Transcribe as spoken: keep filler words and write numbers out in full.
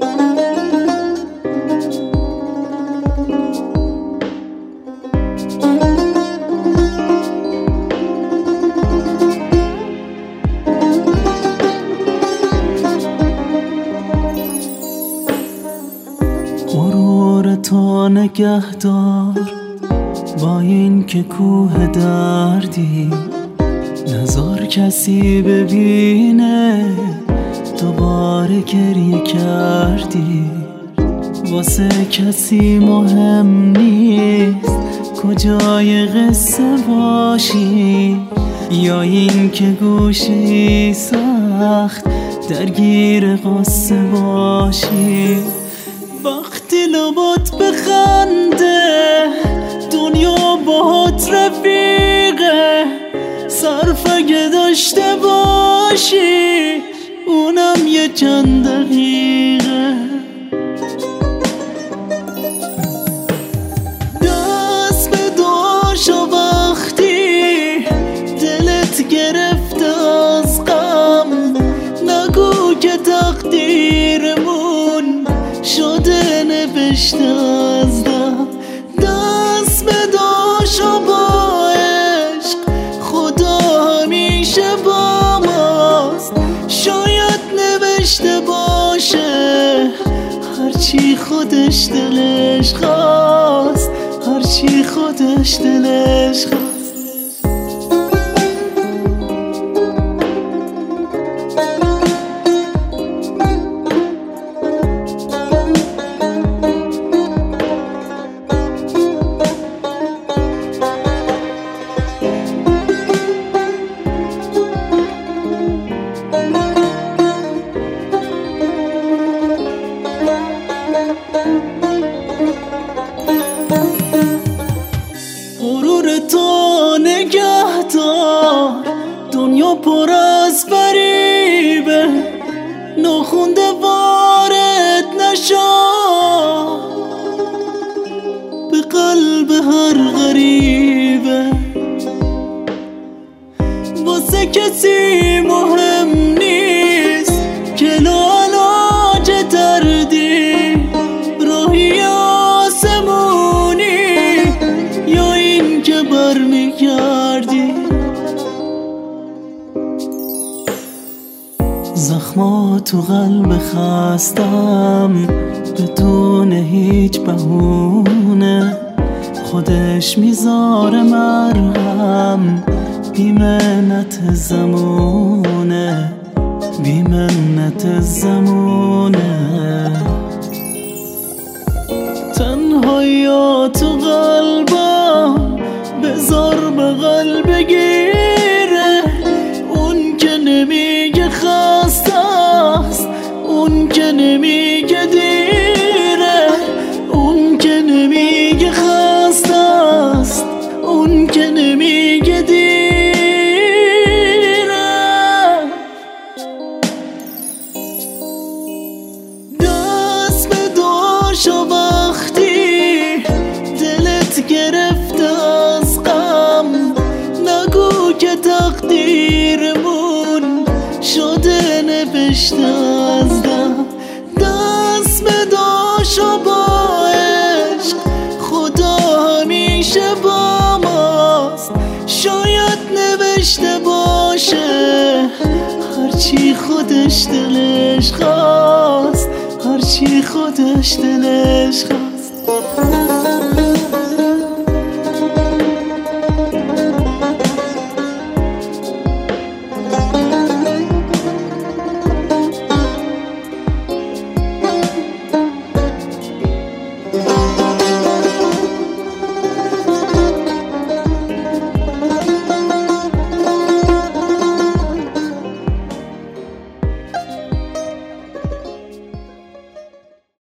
غرور تو نگهدار با این که کوه دردی، نذار کسی ببینه دوباره گریه کردی. واسه کسی مهم نیست کجای قصه باشی، یا این که گوشی سخت درگیر قصه باشی. وقتی لبات بخنده دنیا باهات رفیقه، صرف اگه داشته باشی اونم یه چند دقیقه. دست به داشا وقتی دلت گرفته از غم، نگو که تقدیرمون شده نوشته از دم. دست به داشا با عشق، خدا همیشه با ماست. شاید نوشته باشه هرچی خودش دلش خواست، هرچی خودش دلش خواست. غرور تو نگهدار، دنیا پر از فریبه، ناخونده وارد نشو به قلب هر غریبه. واسه کسی مهم نیست که لاعلاج دردی، راهی آسمونی یا این که برمیگردی. زخما تو قلب خستم بدون هیچ بهونه، خودش میذاره مرهم بی منت زمونه، بی منت زمونه. تنهایی تو قلبم بذار بغل بگیره، اون که نمیگه خسته است، اون که نمیگه دیره، اون که نمیگه خسته است، اون که نمیگه دیره. دست به داشا وقتی دلت گرفته از غم، نگو که تقدیرمون شده نوشته از دم. دست به داشا با عشق، خدا همیشه با ماست. شاید نوشته باشه هرچی خودش دلش خواست، هرچی خودش دلش خواست.